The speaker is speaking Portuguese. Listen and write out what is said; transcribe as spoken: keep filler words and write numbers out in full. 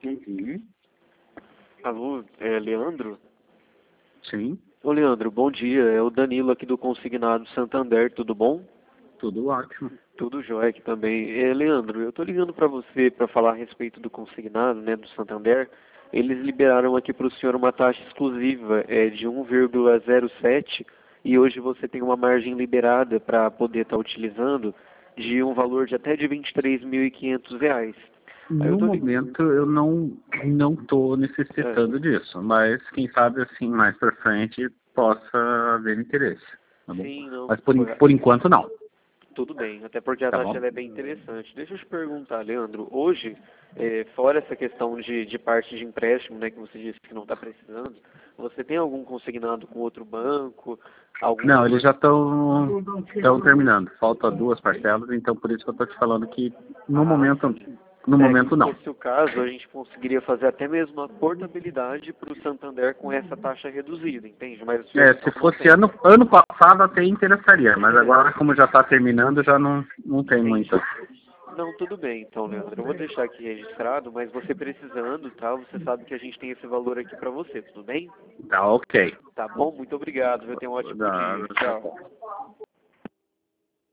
Uhum. Alô, é Leandro? Sim, Ô Leandro, bom dia. É o Danilo aqui do Consignado Santander, tudo bom? tudo ótimo. Tudo jóia aqui também. É, Leandro, eu tô ligando para você para falar a respeito do Consignado, né, do Santander. Eles liberaram aqui para o senhor uma taxa exclusiva é, de um vírgula zero sete e hoje você tem uma margem liberada para poder estar utilizando de um valor de até de vinte e três mil e quinhentos reais. Aí eu No tô ligando. momento eu não não estou É, necessitando disso, mas quem sabe assim mais para frente possa haver interesse, tá bom? sim, não. Mas por, en- Correto. por enquanto não, Tudo bem, até porque a tá taxa bom? ela é bem interessante. Deixa eu te perguntar, Leandro, hoje, eh, fora essa questão de, de parte de empréstimo, né, que você disse que não está precisando, você tem algum consignado com outro banco, algum Não, eles valor? já estão estão terminando. Faltam duas parcelas, então por isso que eu estou te falando que no Ah, momento sim. no É, que momento se não. fosse o caso, a gente conseguiria fazer até mesmo a portabilidade para o Santander com essa taxa reduzida, entende? Mas o senhor É, se então não fosse tem. ano ano passado até interessaria, mas agora como já está terminando já não não tem muita. Entendi. Não, tudo bem, então, Leandro. Eu vou deixar aqui registrado, mas você precisando, tá? Você sabe que a gente tem esse valor aqui para você, tudo bem? Tá ok. Tá bom? Muito obrigado. Eu tenho um ótimo dia. Dá- Tchau.